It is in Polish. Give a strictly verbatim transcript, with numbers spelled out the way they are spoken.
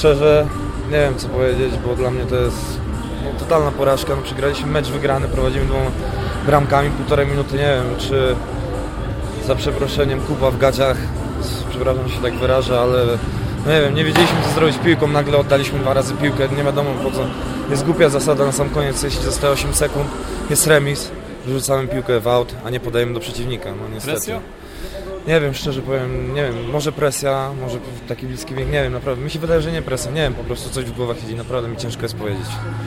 szczerze, nie wiem co powiedzieć, bo dla mnie to jest no, totalna porażka. No, przegraliśmy mecz wygrany, prowadzimy dwoma bramkami, półtorej minuty, nie wiem, czy za przeproszeniem kupa w gaciach, przepraszam, że się tak wyrażę, ale no nie wiem, nie wiedzieliśmy co zrobić piłką, nagle oddaliśmy dwa razy piłkę, nie wiadomo po co. Jest głupia zasada na sam koniec, jeśli zostaje osiem sekund, jest remis, wyrzucamy piłkę w aut, a nie podajemy do przeciwnika, no niestety. Presja? Nie wiem, szczerze powiem, nie wiem, może presja, może taki bliski wiek, nie wiem, naprawdę, mi się wydaje, że nie presja, nie wiem, po prostu coś w głowach siedzi, naprawdę mi ciężko jest powiedzieć.